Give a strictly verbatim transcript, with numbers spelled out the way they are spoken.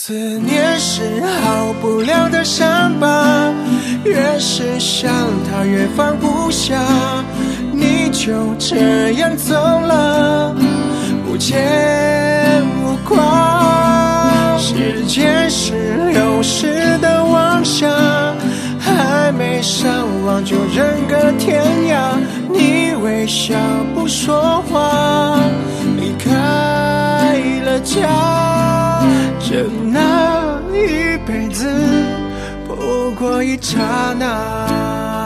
思念是好不了的伤疤，越是想他越放不下，你就这样走了，无牵无挂。时间是流逝的晚霞，还没上网就人隔天涯，你微笑不说话，离开了家，这那一辈子不过一刹那。